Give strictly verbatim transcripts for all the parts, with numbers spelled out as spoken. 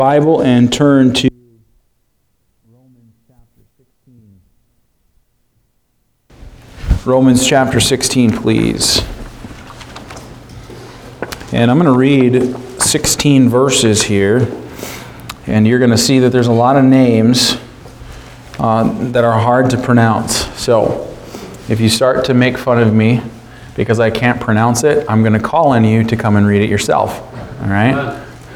Bible and turn to Romans chapter sixteen. Romans chapter sixteen, please. And I'm going to read sixteen verses here, and you're going to see that there's a lot of names uh, that are hard to pronounce. So if you start to make fun of me because I can't pronounce it, I'm going to call on you to come and read it yourself. All right?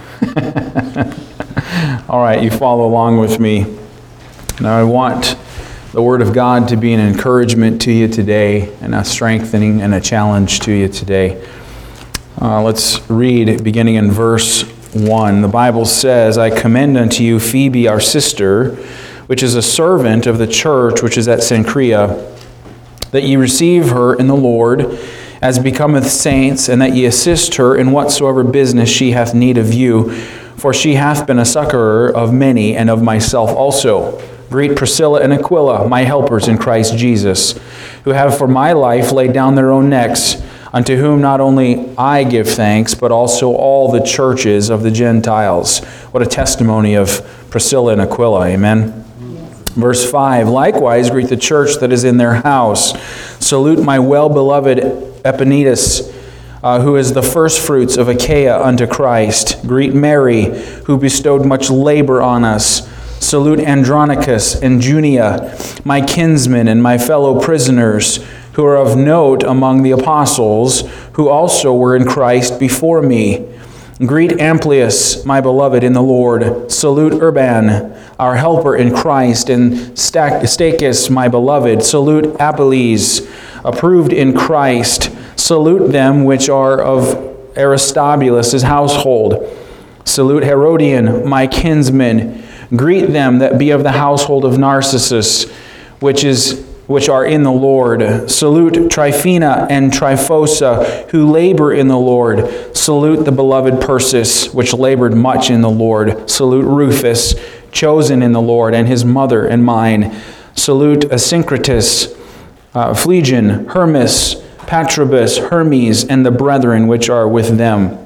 All right, you follow along with me. Now I want the Word of God to be an encouragement to you today and a strengthening and a challenge to you today. Uh, let's read beginning in verse one. The Bible says, I commend unto you Phoebe, our sister, which is a servant of the church which is at Cenchrea, that ye receive her in the Lord, as becometh saints, and that ye assist her in whatsoever business she hath need of you. For she hath been a succorer of many, and of myself also. Greet Priscilla and Aquila, my helpers in Christ Jesus, who have for my life laid down their own necks, unto whom not only I give thanks, but also all the churches of the Gentiles. What a testimony of Priscilla and Aquila, amen? Verse five, likewise greet the church that is in their house. Salute my well-beloved Epaenetus, uh, who is the firstfruits of Achaia unto Christ. Greet Mary, who bestowed much labor on us. Salute Andronicus and Junia, my kinsmen and my fellow prisoners, who are of note among the apostles, who also were in Christ before me. Greet Amplius, my beloved in the Lord. Salute Urban, our helper in Christ, and Stachys, my beloved. Salute Apelles, approved in Christ. Salute them which are of Aristobulus' household. Salute Herodian, my kinsman. Greet them that be of the household of Narcissus, which is which are in the Lord. Salute Tryphena and Tryphosa, who labor in the Lord. Salute the beloved Persis, which labored much in the Lord. Salute Rufus, chosen in the Lord, and his mother and mine. Salute Asyncritus, uh, Phlegon, Hermas, Patrobus, Hermes, and the brethren which are with them.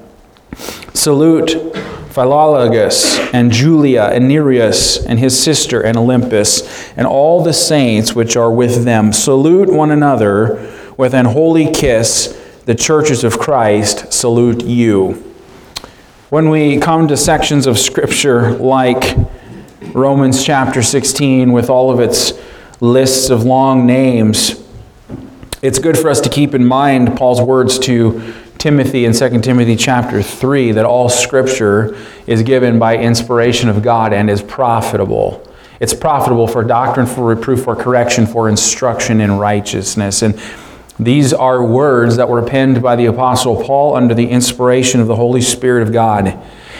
Salute Philologus, and Julia, and Nereus, and his sister, and Olympus, and all the saints which are with them. Salute one another with an holy kiss. The churches of Christ salute you. When we come to sections of Scripture like Romans chapter sixteen, with all of its lists of long names, it's good for us to keep in mind Paul's words to Timothy in Second Timothy chapter three, that all Scripture is given by inspiration of God and is profitable. It's profitable for doctrine, for reproof, for correction, for instruction in righteousness. And these are words that were penned by the Apostle Paul under the inspiration of the Holy Spirit of God.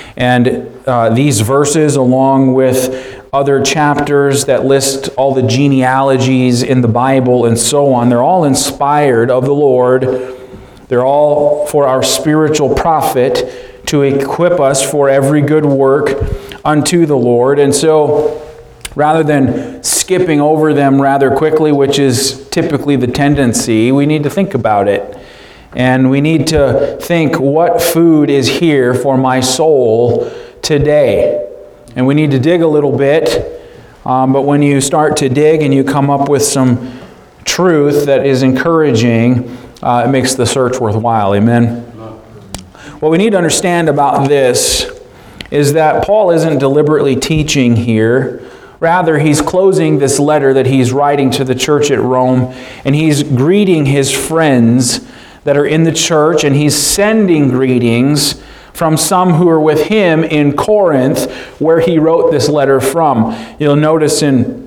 And uh, these verses, along with other chapters that list all the genealogies in the Bible and so on, they're all inspired of the Lord. They're all for our spiritual profit, to equip us for every good work unto the Lord. And so, rather than skipping over them rather quickly, which is typically the tendency, we need to think about it. And we need to think, what food is here for my soul today? And we need to dig a little bit. Um, but when you start to dig and you come up with some truth that is encouraging, Uh, it makes the search worthwhile. Amen? What we need to understand about this is that Paul isn't deliberately teaching here. Rather, he's closing this letter that he's writing to the church at Rome, and he's greeting his friends that are in the church, and he's sending greetings from some who are with him in Corinth, where he wrote this letter from. You'll notice in,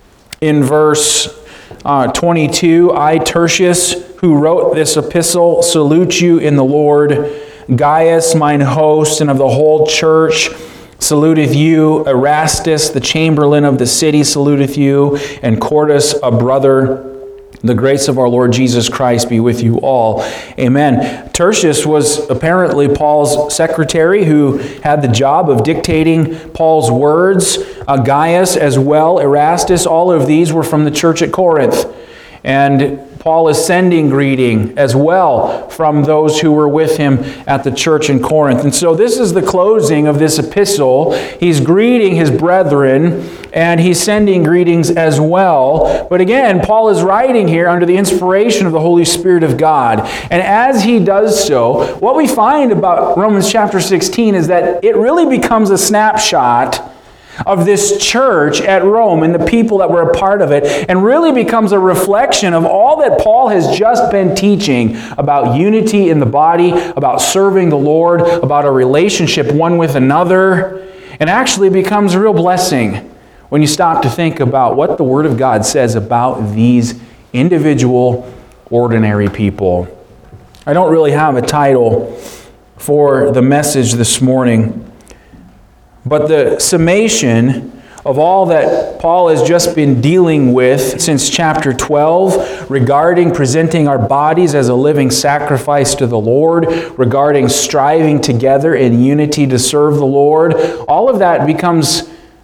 in verse Uh, twenty-two, I, Tertius, who wrote this epistle, salute you in the Lord. Gaius, mine host, and of the whole church, saluteth you. Erastus, the chamberlain of the city, saluteth you. And Quartus, a brother. The grace of our Lord Jesus Christ be with you all. Amen. Tertius was apparently Paul's secretary who had the job of dictating Paul's words. Uh, Gaius as well, Erastus, all of these were from the church at Corinth. And Paul is sending greeting as well from those who were with him at the church in Corinth. And so this is the closing of this epistle. He's greeting his brethren, and he's sending greetings as well. But again, Paul is writing here under the inspiration of the Holy Spirit of God. And as he does so, what we find about Romans chapter sixteen is that it really becomes a snapshot of this church at Rome and the people that were a part of it, and really becomes a reflection of all that Paul has just been teaching about unity in the body, about serving the Lord, about a relationship one with another, and actually becomes a real blessing when you stop to think about what the Word of God says about these individual, ordinary people. I don't really have a title for the message this morning, but the summation of all that Paul has just been dealing with since chapter twelve regarding presenting our bodies as a living sacrifice to the Lord, regarding striving together in unity to serve the Lord, all of that becomes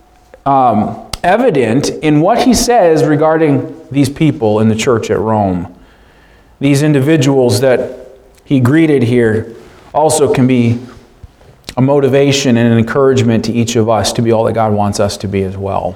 um, evident in what he says regarding these people in the church at Rome. These individuals that he greeted here also can be a motivation and an encouragement to each of us to be all that God wants us to be as well.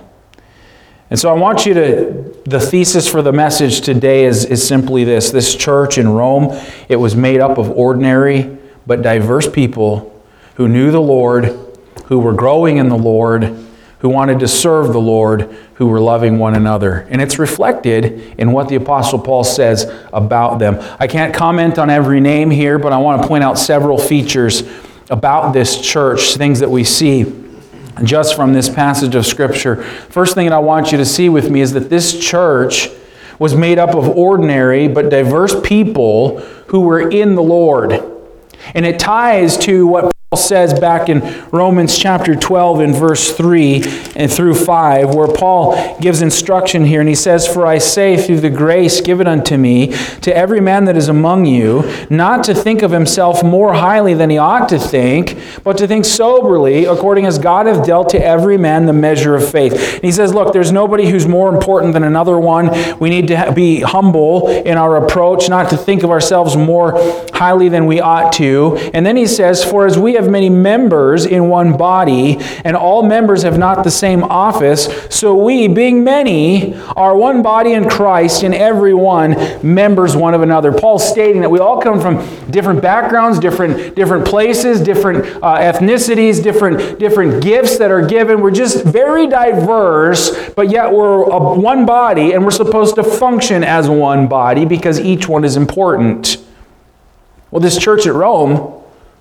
And so I want you to, the thesis for the message today is, is simply this. This church in Rome, it was made up of ordinary but diverse people who knew the Lord, who were growing in the Lord, who wanted to serve the Lord, who were loving one another. And it's reflected in what the Apostle Paul says about them. I can't comment on every name here, but I want to point out several features about this church, things that we see just from this passage of Scripture. First thing that I want you to see with me is that this church was made up of ordinary but diverse people who were in the Lord. And it ties to what Paul says back in Romans chapter twelve in verse three and through five, where Paul gives instruction here, and he says, "For I say through the grace given unto me, to every man that is among you, not to think of himself more highly than he ought to think, but to think soberly, according as God hath dealt to every man the measure of faith." And he says, look, there's nobody who's more important than another one. We need to be humble in our approach, not to think of ourselves more highly than we ought to. And then he says, "For as we have many members in one body, and all members have not the same office, so we, being many, are one body in Christ, and every one members one of another." Paul's stating that we all come from different backgrounds, different different places, different uh, ethnicities, different different gifts that are given. We're just very diverse, but yet we're a, one body, and we're supposed to function as one body because each one is important. Well, this church at Rome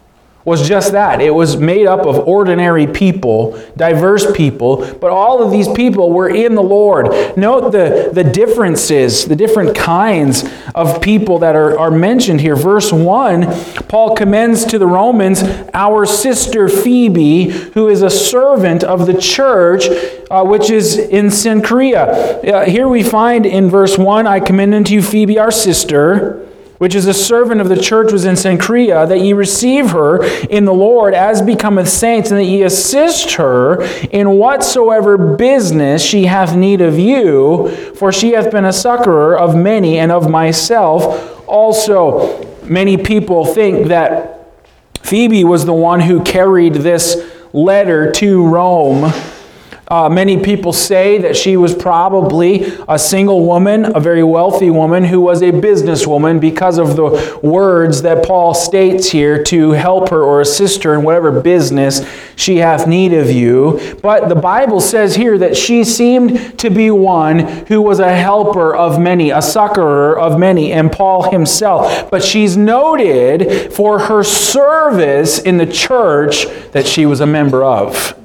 was just that. It was made up of ordinary people, diverse people, but all of these people were in the Lord. Note the, the differences, the different kinds of people that are, are mentioned here. Verse one, Paul commends to the Romans our sister Phoebe, who is a servant of the church, uh, which is in Cenchrea. Uh, here we find in verse one, "I commend unto you Phoebe, our sister, which is a servant of the church was in Cenchrea, that ye receive her in the Lord as becometh saints, and that ye assist her in whatsoever business she hath need of you, for she hath been a succorer of many and of myself also." Many people think that Phoebe was the one who carried this letter to Rome. Uh, many people say that she was probably a single woman, a very wealthy woman who was a businesswoman because of the words that Paul states here to help her or assist her in whatever business she hath need of you. But the Bible says here that she seemed to be one who was a helper of many, a succorer of many, and Paul himself. But she's noted for her service in the church that she was a member of.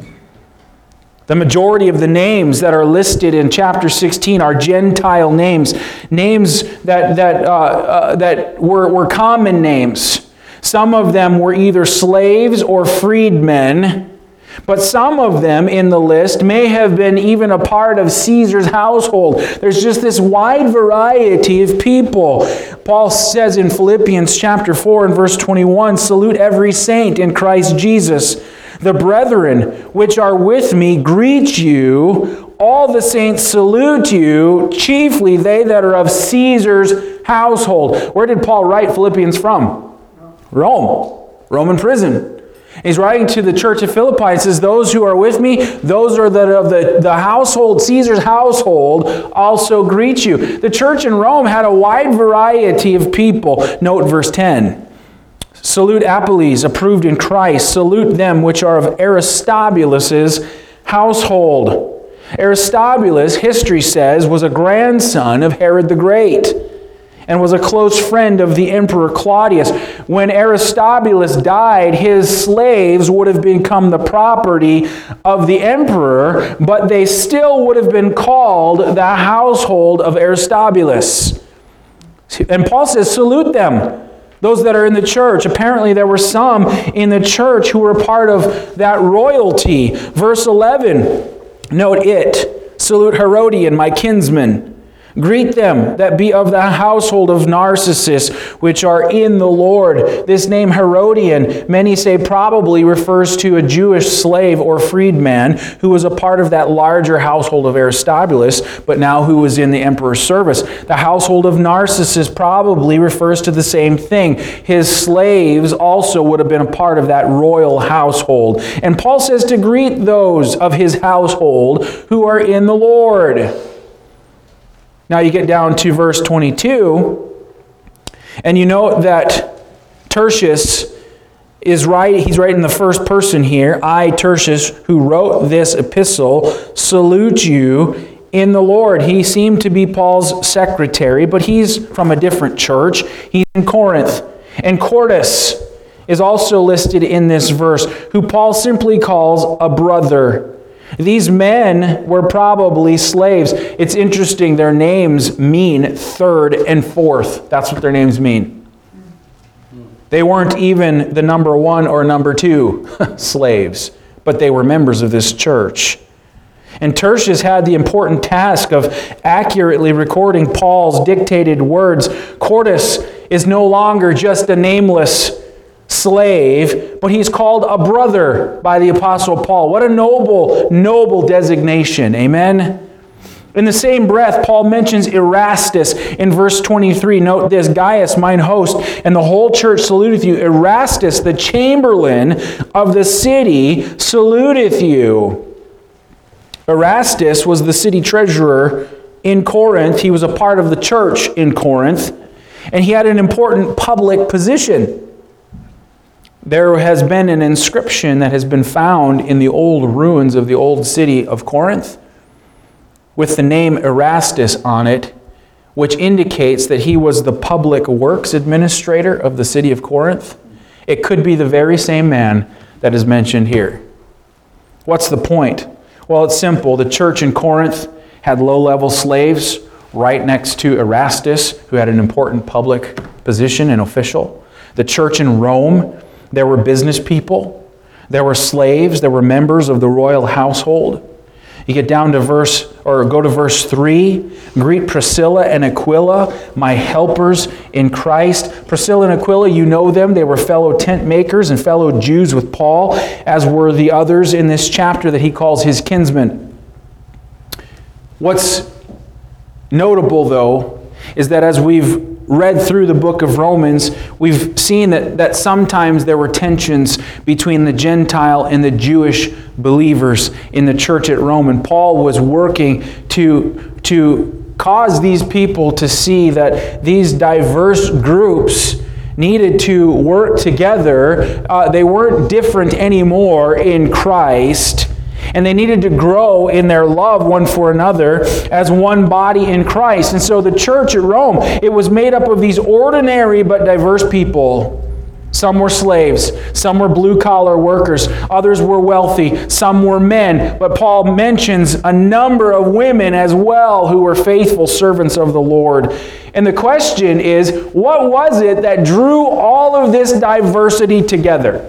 The majority of the names that are listed in chapter sixteen are Gentile names, names that that uh, uh, that were, were common names. Some of them were either slaves or freedmen, but some of them in the list may have been even a part of Caesar's household. There's just this wide variety of people. Paul says in Philippians chapter four and verse twenty-one, "Salute every saint in Christ Jesus. The brethren which are with me greet you. All the saints salute you, chiefly they that are of Caesar's household. Where did Paul write Philippians from? Rome. Roman prison. He's writing to the church of Philippi. He says, those who are with me, those are the, of the, the household, Caesar's household, also greet you. The church in Rome had a wide variety of people. Note verse ten. Salute Apelles, approved in Christ. Salute them which are of Aristobulus' household. Aristobulus, history says, was a grandson of Herod the Great and was a close friend of the Emperor Claudius. When Aristobulus died, his slaves would have become the property of the emperor, but they still would have been called the household of Aristobulus. And Paul says, salute them, those that are in the church. Apparently there were some in the church who were part of that royalty. Verse eleven, note it. Salute Herodian, my kinsman. Greet them that be of the household of Narcissus, which are in the Lord. This name Herodian, many say probably refers to a Jewish slave or freedman who was a part of that larger household of Aristobulus, but now who was in the emperor's service. The household of Narcissus probably refers to the same thing. His slaves also would have been a part of that royal household. And Paul says to greet those of his household who are in the Lord. Now you get down to verse twenty-two, and you note that Tertius is right. He's writing in the first person here. I, Tertius, who wrote this epistle, salute you in the Lord. He seemed to be Paul's secretary, but he's from a different church. He's in Corinth. And Quartus is also listed in this verse, who Paul simply calls a brother. These men were probably slaves. It's interesting, their names mean third and fourth. That's what their names mean. They weren't even the number one or number two slaves, but they were members of this church. And Tertius had the important task of accurately recording Paul's dictated words. Quartus is no longer just a nameless slave, but he's called a brother by the Apostle Paul. What a noble, noble designation. Amen? In the same breath, Paul mentions Erastus in verse twenty-three. Note this, Gaius, mine host, and the whole church saluteth you. Erastus, the chamberlain of the city, saluteth you. Erastus was the city treasurer in Corinth. He was a part of the church in Corinth, and he had an important public position. There has been an inscription that has been found in the old ruins of the old city of Corinth with the name Erastus on it, which indicates that he was the public works administrator of the city of Corinth. It could be the very same man that is mentioned here. What's the point? Well, it's simple. The church in Corinth had low-level slaves right next to Erastus, who had an important public position and official. The church in Rome, there were business people, there were slaves, there were members of the royal household. You get down to verse, or go to verse three. Greet Priscilla and Aquila, my helpers in Christ. Priscilla and Aquila, you know them. They were fellow tent makers and fellow Jews with Paul, as were the others in this chapter that he calls his kinsmen. What's notable, though, is that as we've read through the book of Romans, we've seen that, that sometimes there were tensions between the Gentile and the Jewish believers in the church at Rome. And Paul was working to, to cause these people to see that these diverse groups needed to work together. Uh, they weren't different anymore in Christ. And they needed to grow in their love one for another as one body in Christ. And so the church at Rome, it was made up of these ordinary but diverse people. Some were slaves, some were blue-collar workers, others were wealthy, some were men. But Paul mentions a number of women as well who were faithful servants of the Lord. And the question is, what was it that drew all of this diversity together?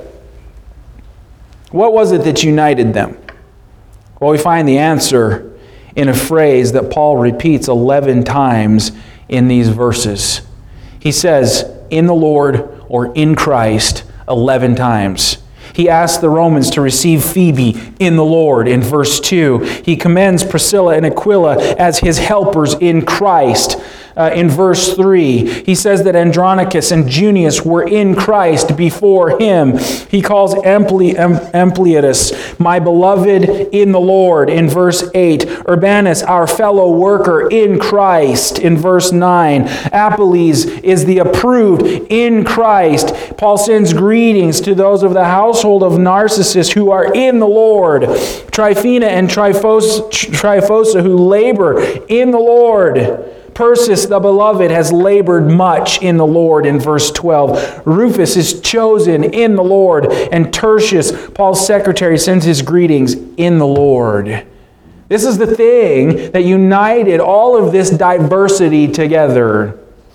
What was it that united them? Well, we find the answer in a phrase that Paul repeats eleven times in these verses. He says, in the Lord, or in Christ, eleven times. He asks the Romans to receive Phoebe in the Lord in verse two. He commends Priscilla and Aquila as his helpers in Christ. uh, in verse three. He says that Andronicus and Junius were in Christ before him. He calls Ampli, Ampliatus, my beloved in the Lord, in verse eight. Urbanus, our fellow worker in Christ, in verse nine. Apelles is the approved in Christ. Paul sends greetings to those of the household of Narcissus who are in the Lord. Tryphena and Tryphos, Tryphosa who labor in the Lord. Persis, the beloved, has labored much in the Lord, in verse twelve. Rufus is chosen in the Lord. And Tertius, Paul's secretary, sends his greetings in the Lord. This is the thing that united all of this diversity together.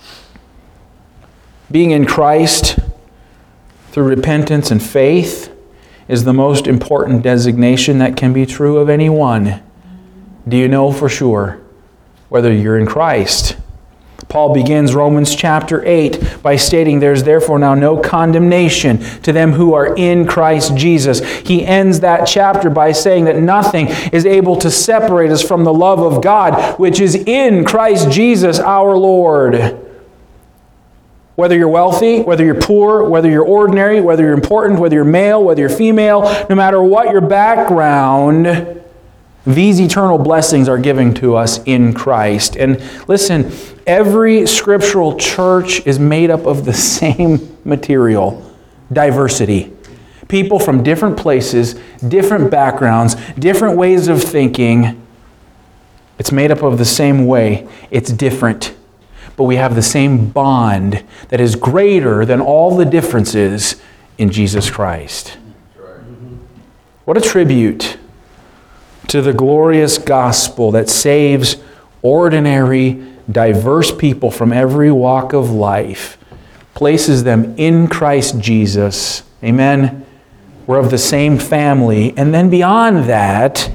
Being in Christ through repentance and faith is the most important designation that can be true of anyone. Do you know for sure whether you're in Christ? Paul begins Romans chapter eight by stating, there's therefore now no condemnation to them who are in Christ Jesus. He ends that chapter by saying that nothing is able to separate us from the love of God, which is in Christ Jesus our Lord. Whether you're wealthy, whether you're poor, whether you're ordinary, whether you're important, whether you're male, whether you're female, no matter what your background, these eternal blessings are given to us in Christ. And listen, every scriptural church is made up of the same material, diversity. People from different places, different backgrounds, different ways of thinking. It's made up of the same way. It's different. But we have the same bond that is greater than all the differences in Jesus Christ. What a tribute to the glorious gospel that saves ordinary, diverse people from every walk of life, places them in Christ Jesus. Amen? We're of the same family. And then beyond that,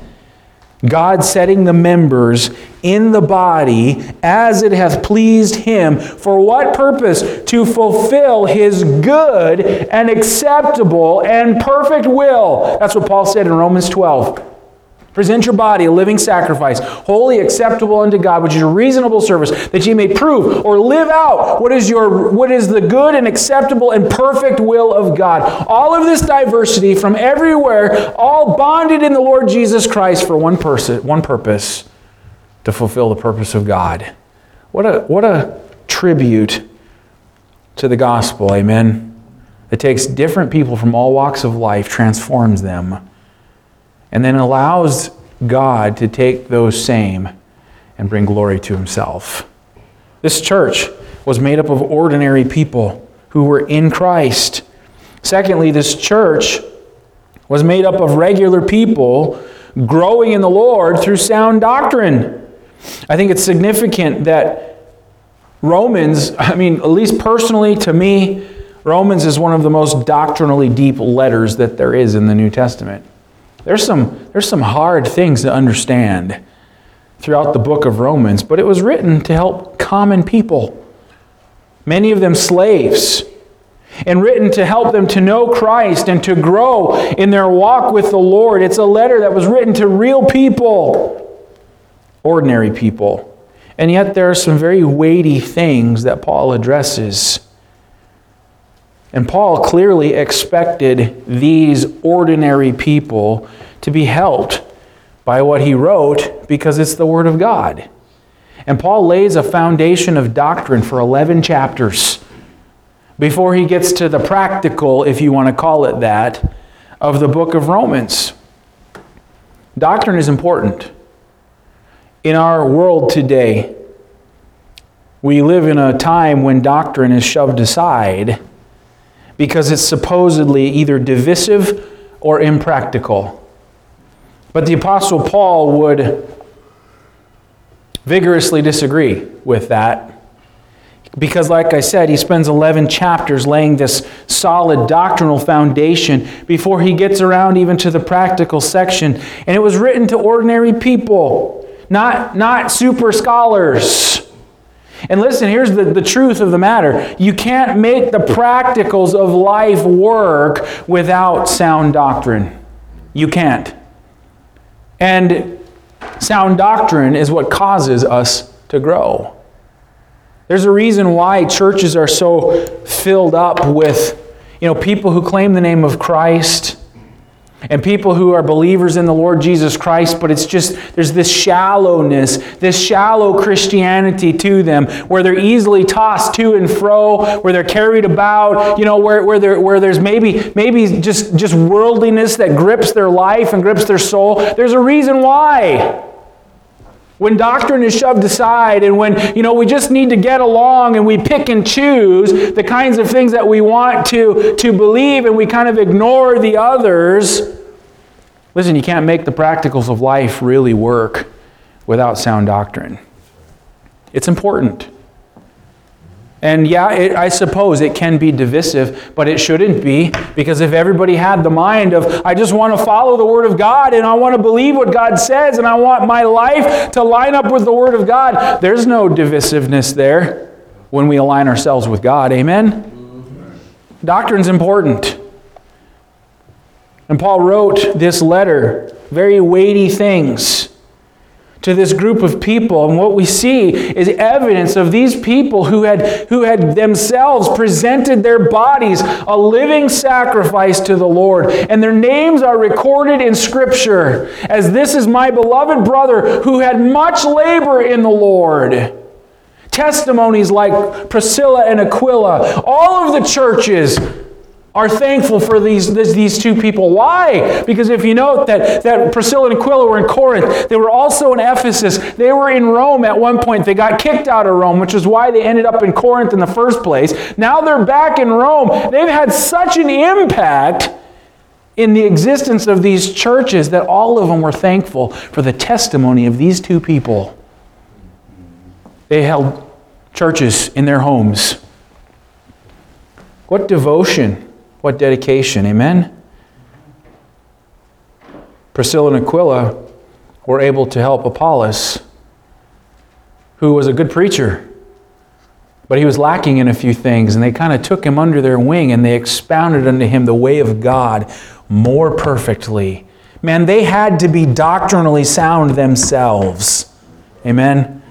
God setting the members in the body as it hath pleased Him. For what purpose? To fulfill His good and acceptable and perfect will. That's what Paul said in Romans twelve. Present your body a living sacrifice, holy, acceptable unto God, which is your reasonable service, that ye may prove or live out what is your what is the good and acceptable and perfect will of God. All of this diversity from everywhere, all bonded in the Lord Jesus Christ for one person, one purpose, to fulfill the purpose of God. What a what a tribute to the gospel, amen. It takes different people from all walks of life, transforms them, and then allows God to take those same and bring glory to Himself. This church was made up of ordinary people who were in Christ. Secondly, this church was made up of regular people growing in the Lord through sound doctrine. I think it's significant that Romans, I mean, at least personally to me, Romans is one of the most doctrinally deep letters that there is in the New Testament. There's some, there's some hard things to understand throughout the book of Romans, but it was written to help common people, many of them slaves, and written to help them to know Christ and to grow in their walk with the Lord. It's a letter that was written to real people, ordinary people. And yet there are some very weighty things that Paul addresses. And Paul clearly expected these ordinary people to be helped by what he wrote because it's the Word of God. And Paul lays a foundation of doctrine for eleven chapters before he gets to the practical, if you want to call it that, of the book of Romans. Doctrine is important. In our world today, we live in a time when doctrine is shoved aside because it's supposedly either divisive or impractical. But the Apostle Paul would vigorously disagree with that. Because like I said, he spends eleven chapters laying this solid doctrinal foundation before he gets around even to the practical section. And it was written to ordinary people, not, not super scholars. And listen, here's the, the truth of the matter. You can't make the practicals of life work without sound doctrine. You can't. And sound doctrine is what causes us to grow. There's a reason why churches are so filled up with, you know, people who claim the name of Christ and people who are believers in the Lord Jesus Christ, but it's just, there's this shallowness, this shallow Christianity to them, where they're easily tossed to and fro, where they're carried about, you know, where, where, there, where there's maybe, maybe just, just worldliness that grips their life and grips their soul. There's a reason why. When doctrine is shoved aside and when, you know, we just need to get along and we pick and choose the kinds of things that we want to, to believe and we kind of ignore the others. Listen, you can't make the practicals of life really work without sound doctrine. It's important. And yeah, it, I suppose it can be divisive, but it shouldn't be, because if everybody had the mind of, I just want to follow the Word of God and I want to believe what God says and I want my life to line up with the Word of God, there's no divisiveness there when we align ourselves with God. Amen? Mm-hmm. Doctrine's important. And Paul wrote this letter, very weighty things, to this group of people. And what we see is evidence of these people who had, who had themselves presented their bodies a living sacrifice to the Lord. And their names are recorded in Scripture as, this is my beloved brother who had much labor in the Lord. Testimonies like Priscilla and Aquila. All of the churches are thankful for these, these, these two people. Why? Because if you note that, that Priscilla and Aquila were in Corinth, they were also in Ephesus. They were in Rome at one point. They got kicked out of Rome, which is why they ended up in Corinth in the first place. Now they're back in Rome. They've had such an impact in the existence of these churches that all of them were thankful for the testimony of these two people. They held churches in their homes. What devotion! What dedication, amen? Priscilla and Aquila were able to help Apollos, who was a good preacher, but he was lacking in a few things, and they kind of took him under their wing and they expounded unto him the way of God more perfectly. Man, they had to be doctrinally sound themselves. Amen?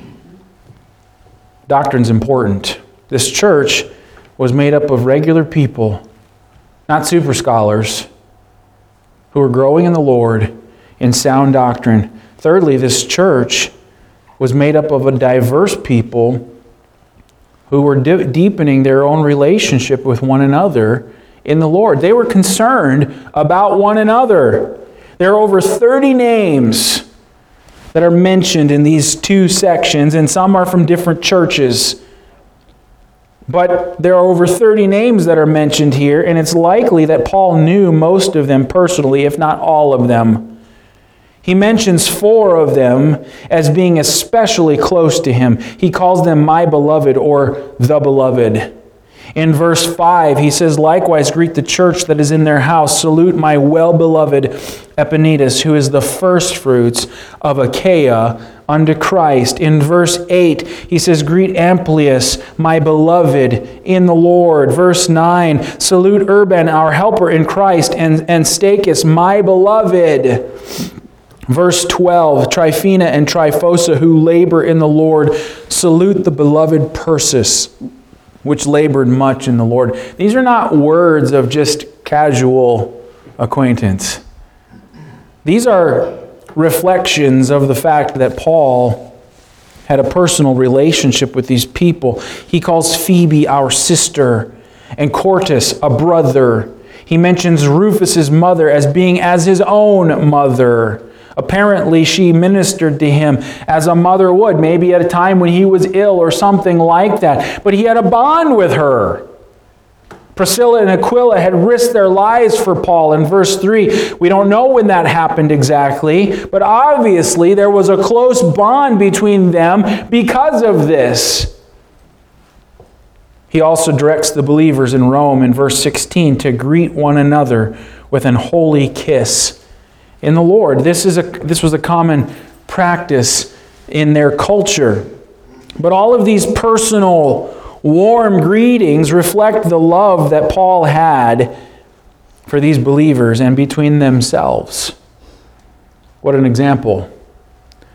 Doctrine's important. This church was made up of regular people, not super scholars, who were growing in the Lord in sound doctrine. Thirdly, this church was made up of a diverse people who were de- deepening their own relationship with one another in the Lord. They were concerned about one another. There are over thirty names that are mentioned in these two sections, and some are from different churches. But there are over thirty names that are mentioned here, and it's likely that Paul knew most of them personally, if not all of them. He mentions four of them as being especially close to him. He calls them my beloved or the beloved. In verse five, he says, likewise greet the church that is in their house. Salute my well-beloved Epaenetus, who is the firstfruits of Achaia unto Christ. In verse eight, he says, greet Amplias, my beloved in the Lord. Verse nine, salute Urban, our helper in Christ, and, and Stachys, my beloved. Verse twelve, Tryphena and Tryphosa, who labor in the Lord. Salute the beloved Persis, which labored much in the Lord. These are not words of just casual acquaintance. These are reflections of the fact that Paul had a personal relationship with these people. He calls Phoebe our sister and Quartus a brother. He mentions Rufus's mother as being as his own mother. Apparently, she ministered to him as a mother would, maybe at a time when he was ill or something like that. But he had a bond with her. Priscilla and Aquila had risked their lives for Paul. In verse three, we don't know when that happened exactly, but obviously there was a close bond between them because of this. He also directs the believers in Rome in verse sixteen to greet one another with an holy kiss in the Lord. This is a this was a common practice in their culture. But all of these personal, warm greetings reflect the love that Paul had for these believers and between themselves. What an example.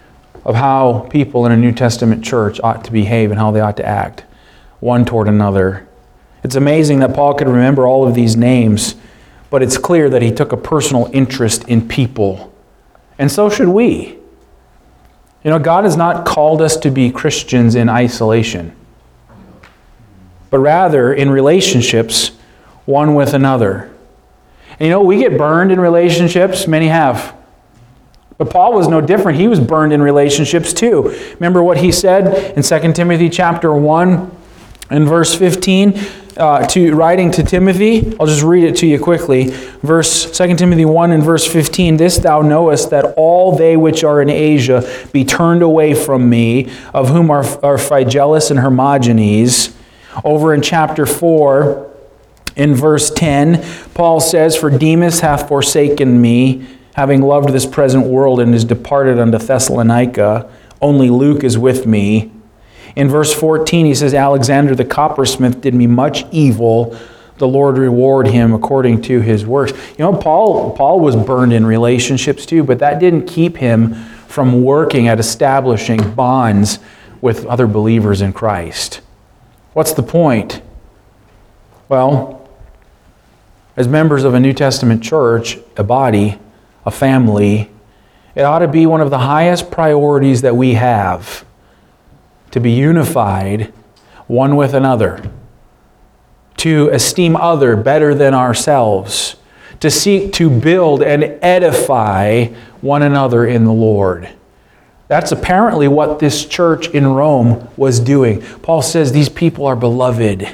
of how people in a New Testament church ought to behave and how they ought to act, one toward another. It's amazing that Paul could remember all of these names, but it's clear that he took a personal interest in people. And so should we. You know, God has not called us to be Christians in isolation, but rather in relationships, one with another. And you know, we get burned in relationships, many have. But Paul was no different. He was burned in relationships too. Remember what he said in Second Timothy chapter one and verse fifteen, uh, to writing to Timothy? I'll just read it to you quickly. Verse Second Timothy one and verse fifteen, "This thou knowest, that all they which are in Asia be turned away from me, of whom are, are Phygellus and Hermogenes." Over in chapter four, in verse ten, Paul says, "For Demas hath forsaken me, having loved this present world, and is departed unto Thessalonica. Only Luke is with me." In verse fourteen, he says, "Alexander the coppersmith did me much evil. The Lord reward him according to his works." You know, Paul, Paul was burned in relationships too, but that didn't keep him from working at establishing bonds with other believers in Christ. What's the point? Well, as members of a New Testament church, a body, a family, it ought to be one of the highest priorities that we have to be unified one with another, to esteem other better than ourselves, to seek to build and edify one another in the Lord. That's apparently what this church in Rome was doing. Paul says these people are beloved.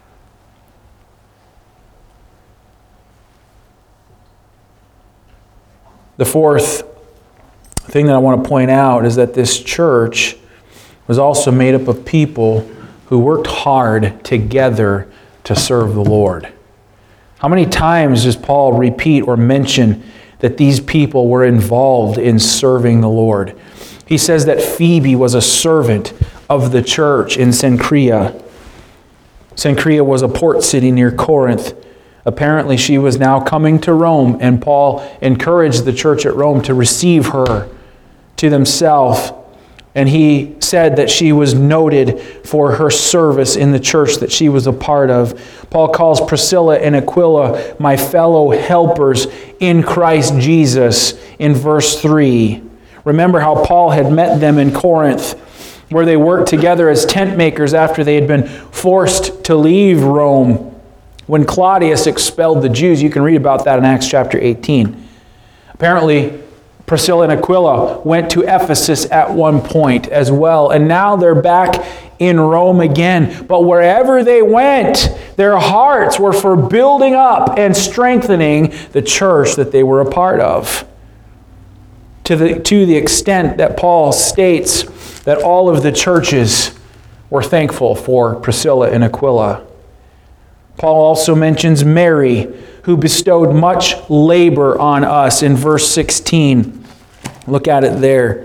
The fourth thing that I want to point out is that this church was also made up of people who worked hard together to serve the Lord. How many times does Paul repeat or mention that these people were involved in serving the Lord? He says that Phoebe was a servant of the church in Cenchrea. Cenchrea was a port city near Corinth. Apparently she was now coming to Rome, and Paul encouraged the church at Rome to receive her to themselves. And he said that she was noted for her service in the church that she was a part of. Paul calls Priscilla and Aquila my fellow helpers in Christ Jesus in verse three. Remember how Paul had met them in Corinth, where they worked together as tent makers after they had been forced to leave Rome. When Claudius expelled the Jews, you can read about that in Acts chapter eighteen. Apparently, Priscilla and Aquila went to Ephesus at one point as well, and now they're back in Rome again. But wherever they went, their hearts were for building up and strengthening the church that they were a part of. To the, to the extent that Paul states that all of the churches were thankful for Priscilla and Aquila. Paul also mentions Mary, who bestowed much labor on us in verse sixteen. Look at it there.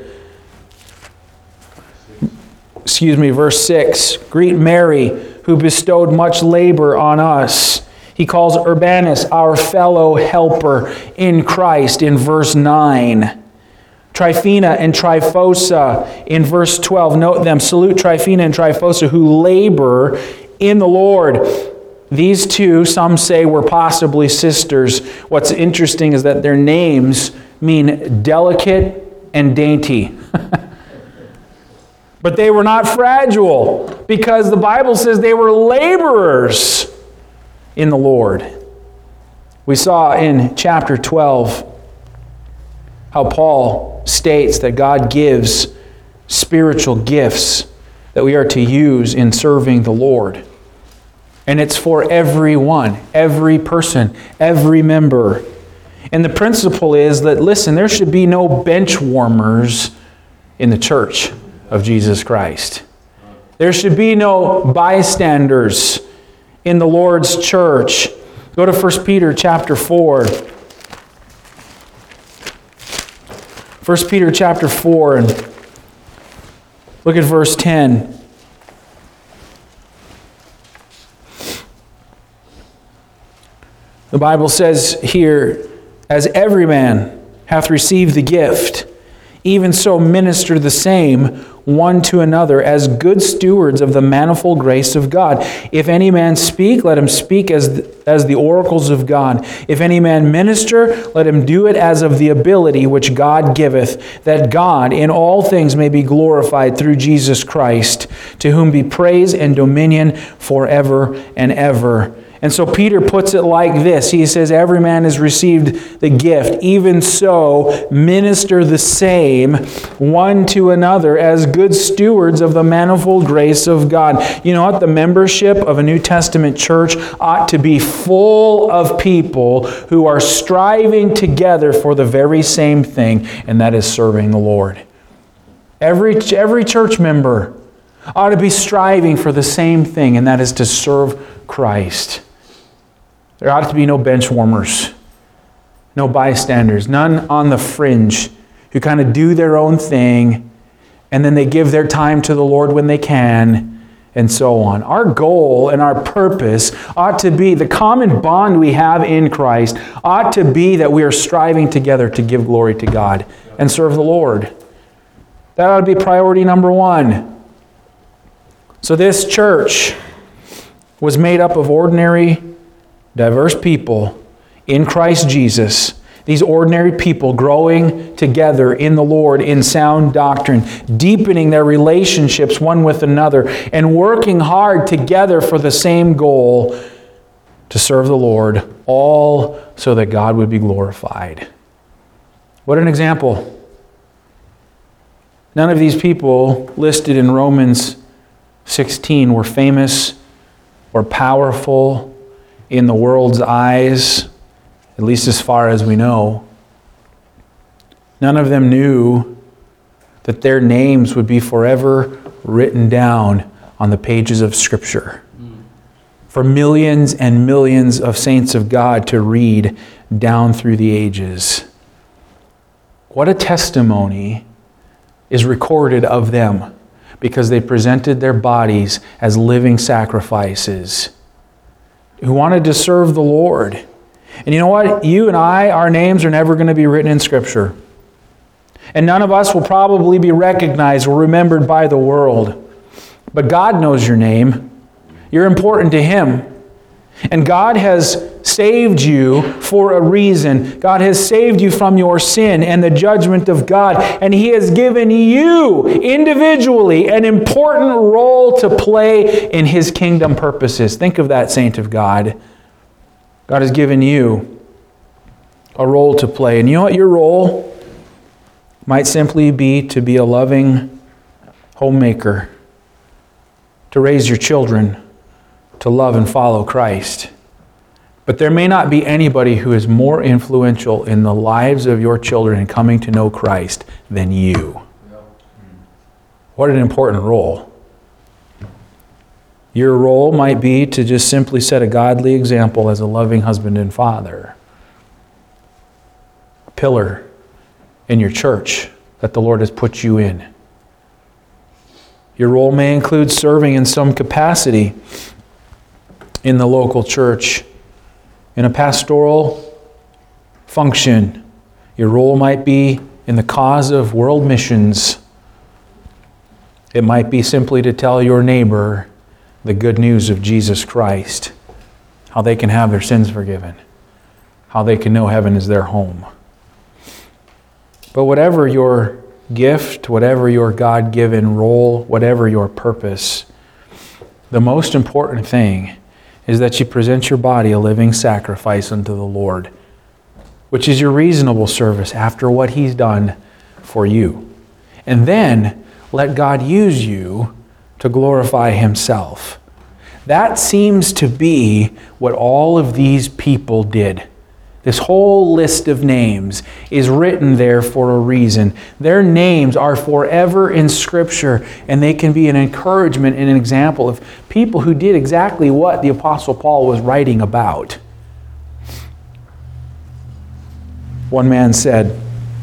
Excuse me, verse six. "Greet Mary, who bestowed much labor on us." He calls Urbanus our fellow helper in Christ in verse nine. Tryphena and Tryphosa in verse twelve. Note them. "Salute Tryphena and Tryphosa, who labor in the Lord." These two, some say, were possibly sisters. What's interesting is that their names mean delicate and dainty. But they were not fragile, because the Bible says they were laborers in the Lord. We saw in chapter twelve how Paul states that God gives spiritual gifts that we are to use in serving the Lord. And it's for everyone, every person, every member. And the principle is that, listen, there should be no bench warmers in the church of Jesus Christ. There should be no bystanders in the Lord's church. Go to First Peter chapter four. First Peter chapter four, and look at verse ten. The Bible says here, "As every man hath received the gift, even so minister the same one to another as good stewards of the manifold grace of God. If any man speak, let him speak as the, as the oracles of God. If any man minister, let him do it as of the ability which God giveth, that God in all things may be glorified through Jesus Christ, to whom be praise and dominion forever and ever. And so Peter puts it like this. He says, every man has received the gift. Even so, minister the same one to another as good stewards of the manifold grace of God. You know what? The membership of a New Testament church ought to be full of people who are striving together for the very same thing, and that is serving the Lord. Every, every church member ought to be striving for the same thing, and that is to serve Christ. There ought to be no bench warmers, no bystanders, none on the fringe who kind of do their own thing and then they give their time to the Lord when they can, and so on. Our goal and our purpose ought to be, the common bond we have in Christ ought to be that we are striving together to give glory to God and serve the Lord. That ought to be priority number one. So this church was made up of ordinary, diverse people in Christ Jesus. These ordinary people growing together in the Lord in sound doctrine, deepening their relationships one with another, and working hard together for the same goal, to serve the Lord, all so that God would be glorified. What an example. None of these people listed in Romans sixteen were famous or powerful in the world's eyes, at least as far as we know. None of them knew that their names would be forever written down on the pages of Scripture for millions and millions of saints of God to read down through the ages. What a testimony is recorded of them, because they presented their bodies as living sacrifices who wanted to serve the Lord. And you know what? You and I, our names are never going to be written in Scripture. And none of us will probably be recognized or remembered by the world. But God knows your name. You're important to Him. And God has saved you for a reason. God has saved you from your sin and the judgment of God. And He has given you individually an important role to play in His kingdom purposes. Think of that, saint of God. God has given you a role to play. And you know what your role might simply be? To be a loving homemaker, to raise your children to love and follow Christ. But there may not be anybody who is more influential in the lives of your children in coming to know Christ than you. What an important role. Your role might be to just simply set a godly example as a loving husband and father. A pillar in your church that the Lord has put you in. Your role may include serving in some capacity in the local church, in a pastoral function. Your role might be in the cause of world missions. It might be simply to tell your neighbor the good news of Jesus Christ, how they can have their sins forgiven, how they can know heaven is their home. But whatever your gift, whatever your God-given role, whatever your purpose, the most important thing is that you present your body a living sacrifice unto the Lord, which is your reasonable service after what He's done for you. And then let God use you to glorify Himself. That seems to be what all of these people did. This whole list of names is written there for a reason. Their names are forever in Scripture, and they can be an encouragement and an example of people who did exactly what the Apostle Paul was writing about. One man said,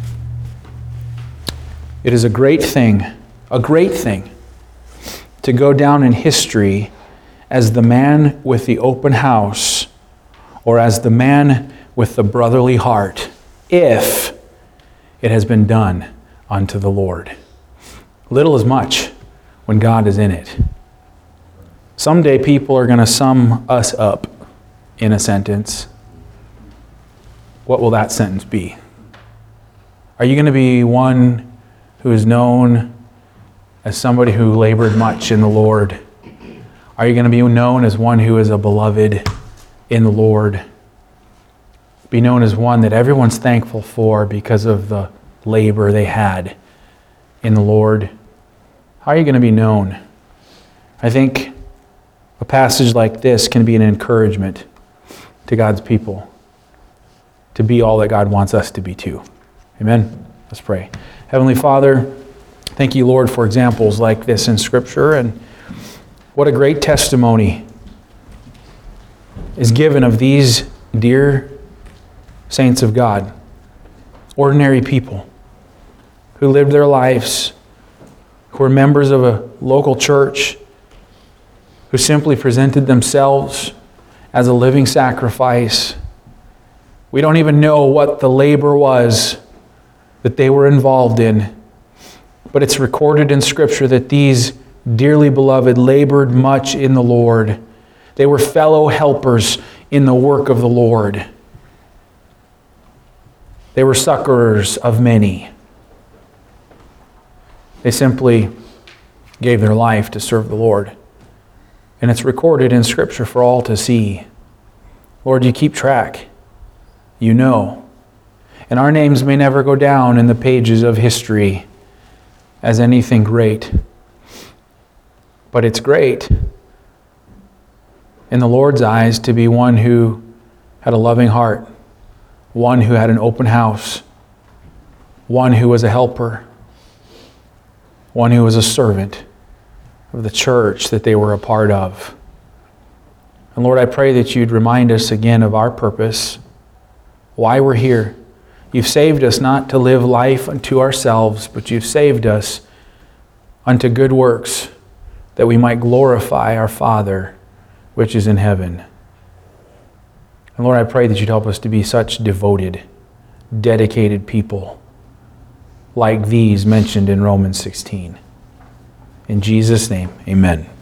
"It is a great thing, a great thing, to go down in history as the man with the open house, or as the man with the brotherly heart, if it has been done unto the Lord. Little is much when God is in it. Someday people are going to sum us up in a sentence. What will that sentence be? Are you going to be one who is known as somebody who labored much in the Lord? Are you going to be known as one who is a beloved in the Lord? Be known as one that everyone's thankful for because of the labor they had in the Lord? How are you going to be known? I think a passage like this can be an encouragement to God's people to be all that God wants us to be too. Amen? Let's pray. Heavenly Father, thank you, Lord, for examples like this in Scripture, and what a great testimony is given of these dear saints of God, ordinary people who lived their lives, who were members of a local church, who simply presented themselves as a living sacrifice. We don't even know what the labor was that they were involved in, but it's recorded in Scripture that these dearly beloved labored much in the Lord. They were fellow helpers in the work of the Lord. They were succorers of many. They simply gave their life to serve the Lord. And it's recorded in Scripture for all to see. Lord, you keep track. You know. And our names may never go down in the pages of history as anything great. But it's great in the Lord's eyes to be one who had a loving heart, one who had an open house, one who was a helper, one who was a servant of the church that they were a part of. And Lord, I pray that you'd remind us again of our purpose, why we're here. You've saved us not to live life unto ourselves, but you've saved us unto good works, that we might glorify our Father which is in heaven. And Lord, I pray that you'd help us to be such devoted, dedicated people like these mentioned in Romans sixteen. In Jesus' name, amen.